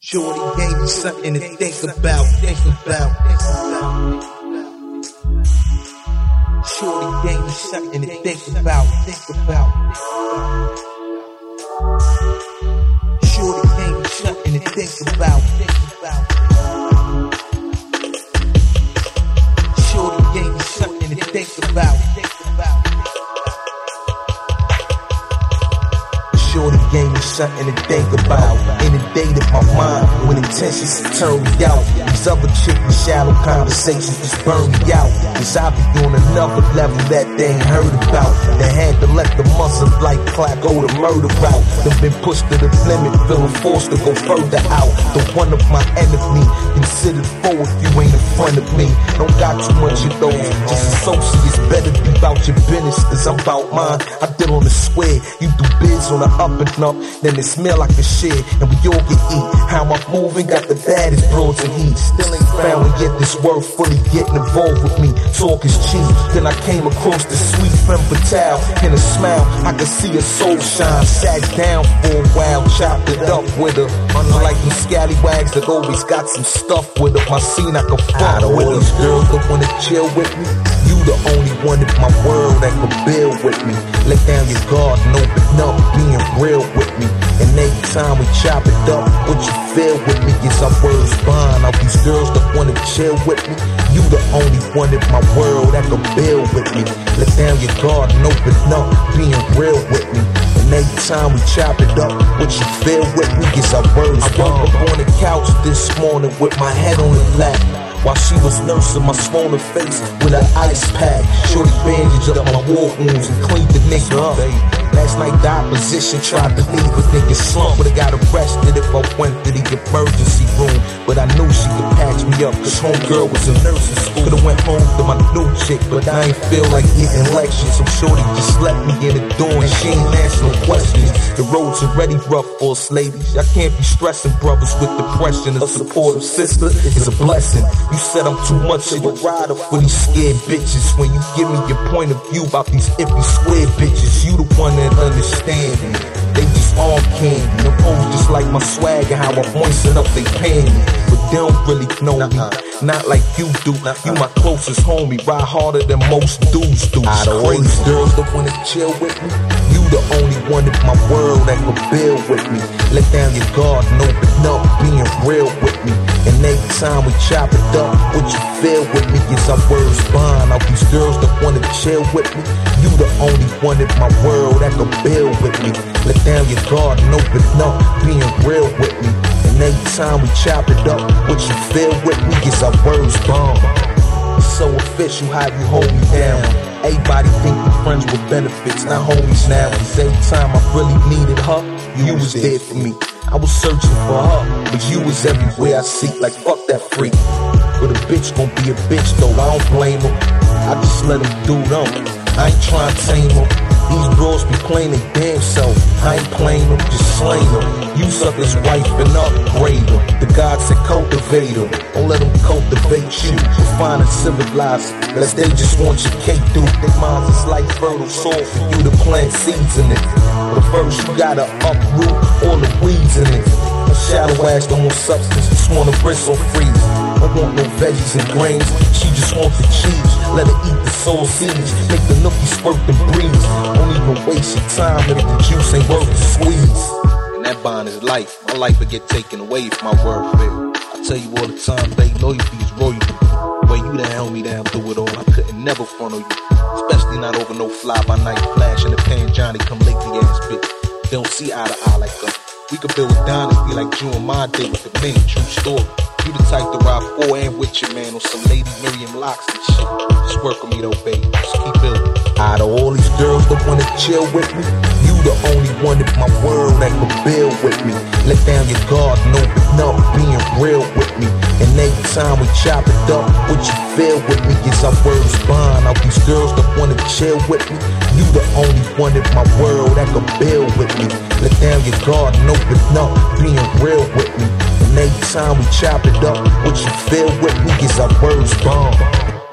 Shorty gave me something to think about. Shorty gave me something to think about. Shorty gave me something to think about. Shorty gave me something to think about. Shorty gave me something to think about. Inundated my mind when intentions turn me out. These other chicks shallow conversations just burn me out. Cause I be on another level that they ain't heard about. They had to let the muscle like clock go the murder route. Done been pushed to the limit, feeling forced to go further out. The one of my enemy, considered foe if you ain't in front of me. Don't got too much of those, just associates. Better be about your business, cause I'm about mine. I deal on the square, you do biz on the up and up, then it smell like a shit, and we all get eat. How I'm moving, got the baddest broads and heat. Still ain't found yet this word fully getting involved with me. Talk is cheap. Then I came across the sweet femme fatale. In a smile, I could see her soul shine. Sat down for a while, chopped it up with her. Unlike them scallywags that always got some stuff with her. My scene I can fuck with her. These girls that wanna chill with me, you the only one in my world that can build with me. Let down your guard and open up, being real with me. And every time we chop it up, what you feel with me is our words bond. All these girls that wanna chill with me, you the only one in my world that can build with me. Let down your guard and open up, being real with me. And every time we chop it up, what you feel with me is our words bond. I woke up on the couch this morning with my head on the lap, while she was nursing my swollen face with an ice pack. Shorty bandaged up my war wounds and cleaned the nigga up. Last night the opposition tried to leave a nigga slump, but I got arrested if I went to the emergency room. But I knew she could patch me up, cause homegirl was in nursing school. Could've went home to my new chick, but I ain't feel like getting lectures. So shorty just let me in the door and she ain't answer no questions. The road's already rough for us ladies. I can't be stressing brothers with depression. A supportive sister is a blessing. You said I'm too much of a rider for these scared bitches. When you give me your point of view about these iffy square bitches, you the one that understand me. They just all candy. The pose just like my swag and how I moisten up they panties. But they don't really know me, not like you do. You my closest homie, ride harder than most dudes do. Out of all these girls that wanna chill with me, you the only one in my world that can build with me. Let down your guard and open up, being real with me. And every time we chop it up, what you feel with me is our words bond. All these girls that wanna chill with me, you the only one in my world that can build with me. Let down your guard and open up, being real with me. And every time we chop it up, what you feel with me is our words bond. It's so official how you hold me down. Everybody think we friends with benefits, not homies now. Cause every time I really needed her, you was there for me. I was searching for her, but you was everywhere I seek. Like fuck that freak, but a bitch gon' be a bitch though, I don't blame her. I just let them do them, I ain't trying to tame them. These bros be playing their damn self, I ain't playing them, just slaying them. You suck his wife and upgrade them. The God said cultivate them, don't let them cultivate you. Refine and civilize, unless they just want your cake through. Their minds is like fertile soil for you to plant seeds in it. But first you gotta uproot all the weeds in it. A shallow ass don't want substance, just wanna bristle freeze. Don't want no veggies and grains, she just want the cheese. Let her eat the soul seeds, make the nookie squirt and breeze. Don't even waste your time if the juice ain't worth the squeeze. And that bond is life, my life will get taken away if my word fail. I tell you all the time, babe, loyalty is royalty. The way you done held me down through it all, I couldn't never front on you. Especially not over no fly-by-night flash and the pan Johnny come lately ass bitch. They don't see eye to eye like us. We could build a dynasty like you and my day with the main true story. You the type to ride for and with your man on some Lady Miriam locks and shit. Just work with me though, baby. Just keep building. Out of all these girls that wanna chill with me, you the only one in my world that can build with me. Let down your guard and open up, being real with me. And every time we chop it up, what you feel with me is our words bond. All these girls that wanna chill with me, you the only one in my world that can build with me. Let down your guard and open up, being real with me. And every time we chop it up, what you feel with me is our words bond.